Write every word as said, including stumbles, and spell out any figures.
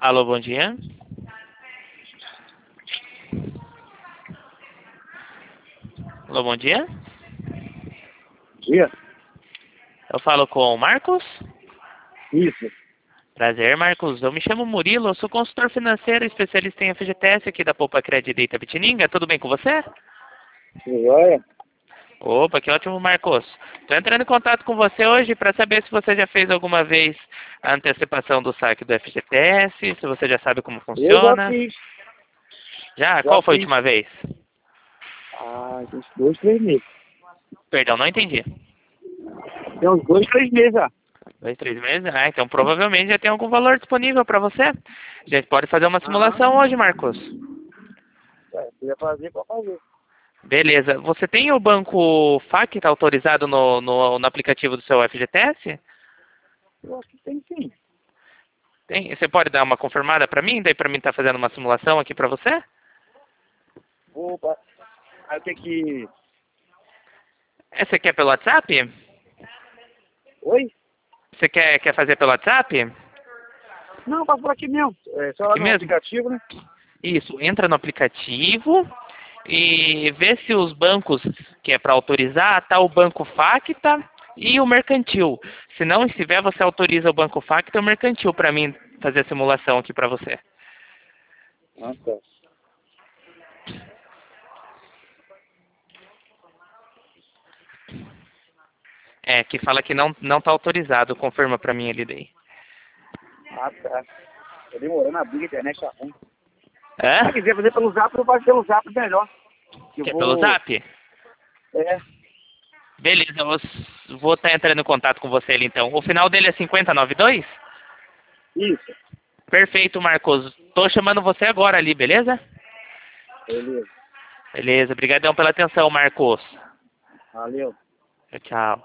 Alô, bom dia. Alô, bom dia. Dia? Eu falo com o Marcos? Isso. Prazer, Marcos. Eu me chamo Murilo, eu sou consultor financeiro, especialista em F G T S aqui da Poupa Crédito de Itapetininga. Tudo bem com você? Tudo jóia? Opa, que ótimo, Marcos. Estou entrando em contato com você hoje para saber se você já fez alguma vez a antecipação do saque do F G T S, se você já sabe como Eu já funciona. fiz. Já? Já Qual foi a fiz. última vez? Ah, tem uns dois, três meses. Perdão, não entendi. Tem uns dois, três meses já. Dois, três meses? Ah, então provavelmente já tem algum valor disponível para você. A gente pode fazer uma Aham. simulação hoje, Marcos. É, se ia fazer, pode fazer. Beleza. Você tem o banco F A Q autorizado no, no, no aplicativo do seu F G T S? Eu acho que tem sim. Tem? Você pode dar uma confirmada para mim? Daí para mim estar fazendo uma simulação aqui para você? Opa. Aí tem que... É, Você quer pelo WhatsApp? Oi? Você quer, quer fazer pelo WhatsApp? Não, passa por aqui mesmo. É só lá Aqui no mesmo? aplicativo, né? Isso. Entra no aplicativo e vê se os bancos que é para autorizar, tá o banco Facta e o mercantil. Se não estiver, você autoriza o banco Facta e o mercantil para mim fazer a simulação aqui para você. Ah, tá. É, que fala que não não tá autorizado, confirma para mim ali daí. Ah, tá. Tô demorando a briga, a internet tá ruim. Hã? Se quiser fazer pelo zap, eu faço pelo zap melhor. Que eu Quer pelo vou... Zap? É, Beleza, eu s- vou estar entrando em contato com você ali então. O final dele é cinquenta e noventa e dois? isso. Perfeito, Marcos. Tô chamando você agora ali, beleza? Beleza. Beleza, obrigadão pela atenção, Marcos. Valeu. Tchau, tchau.